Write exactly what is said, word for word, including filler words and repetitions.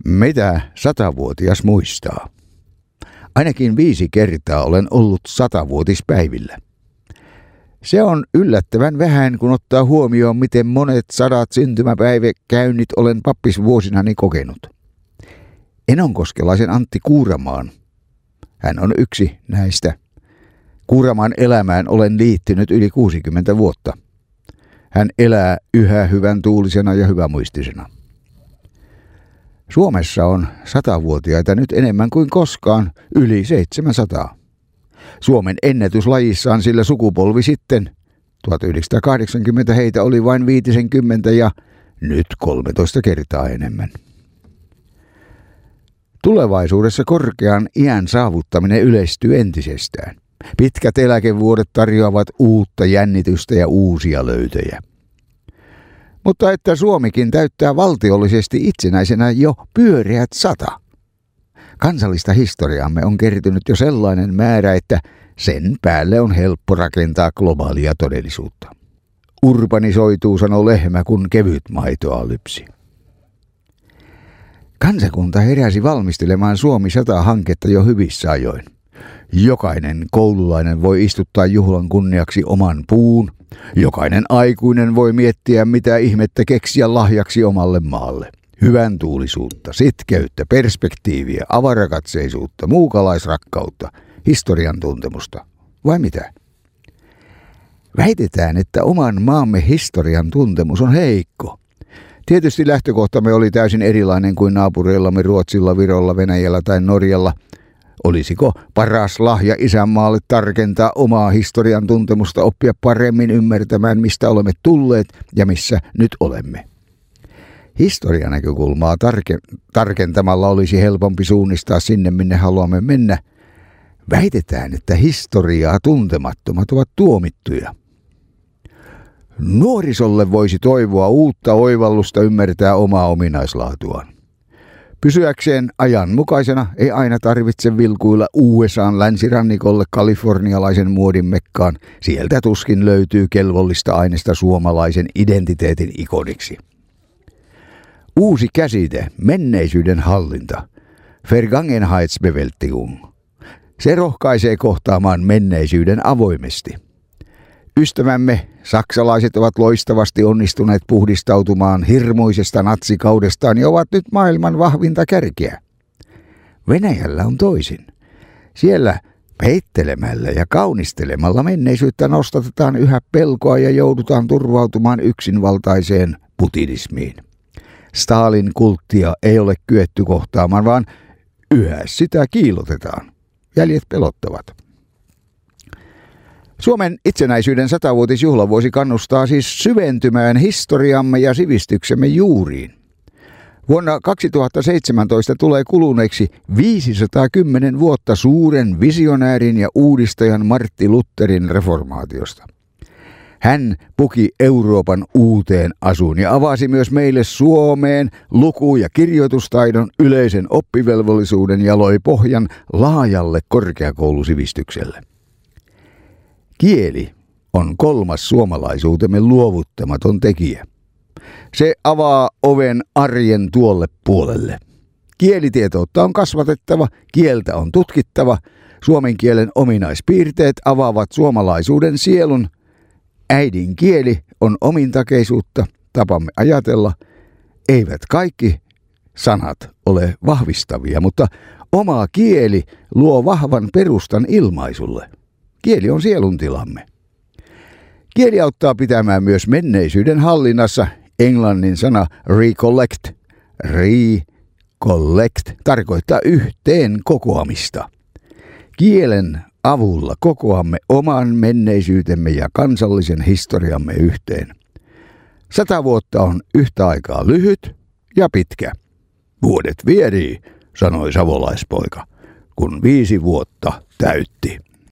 Mitä satavuotias muistaa? Ainakin viisi kertaa olen ollut satavuotispäivillä. Se on yllättävän vähän, kun ottaa huomioon, miten monet sadat syntymäpäiväkäynnit olen pappisvuosinani kokenut. Enonkoskelaisen Antti Kuuramaan. Hän on yksi näistä. Kuuramaan elämään olen liittynyt yli kuusikymmentä vuotta. Hän elää yhä hyvän tuulisena ja hyvämuistisena. Suomessa on satavuotiaita nyt enemmän kuin koskaan, yli seitsemänsataa. Suomen ennätyslajissaan sillä sukupolvi sitten, tuhatyhdeksänsataakahdeksankymmentä heitä oli vain viisikymmentä ja nyt kolmetoista kertaa enemmän. Tulevaisuudessa korkean iän saavuttaminen yleistyy entisestään. Pitkät eläkevuodet tarjoavat uutta jännitystä ja uusia löytöjä. Mutta että Suomikin täyttää valtiollisesti itsenäisenä jo pyöreät sata. Kansallista historiaamme on kertynyt jo sellainen määrä, että sen päälle on helppo rakentaa globaalia todellisuutta. Urbanisoituu, sanoo lehmä, kun kevyt maitoa lypsi. Kansakunta heräsi valmistelemaan Suomi sata-hanketta jo hyvissä ajoin. Jokainen koululainen voi istuttaa juhlan kunniaksi oman puun. Jokainen aikuinen voi miettiä, mitä ihmettä keksiä lahjaksi omalle maalle. Hyvän tuulisuutta, sitkeyttä, perspektiiviä, avarakatseisuutta, muukalaisrakkautta, historian tuntemusta. Vai mitä? Väitetään, että oman maamme historian tuntemus on heikko. Tietysti lähtökohtamme oli täysin erilainen kuin naapureillamme Ruotsilla, Virolla, Venäjällä tai Norjalla. Olisiko paras lahja isänmaalle tarkentaa omaa historian tuntemusta, oppia paremmin ymmärtämään, mistä olemme tulleet ja missä nyt olemme? Historian näkökulmaa tarke- tarkentamalla olisi helpompi suunnistaa sinne, minne haluamme mennä. Väitetään, että historiaa tuntemattomat ovat tuomittuja. Nuorisolle voisi toivoa uutta oivallusta ymmärtää omaa ominaislaatuaan. Pysyäkseen ajanmukaisena ei aina tarvitse vilkuilla U S A:n länsirannikolle kalifornialaisen muodin mekkaan. Sieltä tuskin löytyy kelvollista aineesta suomalaisen identiteetin ikoniksi. Uusi käsite, menneisyyden hallinta, Vergangenheitsbewältigung. Se rohkaisee kohtaamaan menneisyyden avoimesti. Ystävämme saksalaiset ovat loistavasti onnistuneet puhdistautumaan hirmuisesta natsikaudestaan ja ovat nyt maailman vahvinta kärkeä. Venäjällä on toisin. Siellä peittelemällä ja kaunistelemalla menneisyyttä nostatetaan yhä pelkoa ja joudutaan turvautumaan yksinvaltaiseen putinismiin. Stalin kulttia ei ole kyetty kohtaamaan, vaan yhä sitä kiillotetaan. Jäljet pelottavat. Suomen itsenäisyyden satavuotisjuhlavuosi kannustaa siis syventymään historiamme ja sivistyksemme juuriin. Vuonna kaksituhattaseitsemäntoista tulee kuluneeksi viisisataakymmenen vuotta suuren visionäärin ja uudistajan Martti Lutherin reformaatiosta. Hän puki Euroopan uuteen asuun ja avasi myös meille Suomeen luku- ja kirjoitustaidon yleisen oppivelvollisuuden ja loi pohjan laajalle korkeakoulusivistykselle. Kieli on kolmas suomalaisuutemme luovuttamaton tekijä. Se avaa oven arjen tuolle puolelle. Kielitietoutta on kasvatettava, kieltä on tutkittava, suomen kielen ominaispiirteet avaavat suomalaisuuden sielun. Äidinkieli on omintakeisuutta, tapamme ajatella. Eivät kaikki sanat ole vahvistavia, mutta oma kieli luo vahvan perustan ilmaisulle. Kieli on sieluntilamme. Kieli auttaa pitämään myös menneisyyden hallinnassa. Englannin sana recollect, recollect tarkoittaa yhteen kokoamista. Kielen avulla kokoamme oman menneisyytemme ja kansallisen historiamme yhteen. Sata vuotta on yhtä aikaa lyhyt ja pitkä. Vuodet vierii, sanoi savolaispoika, kun viisi vuotta täytti.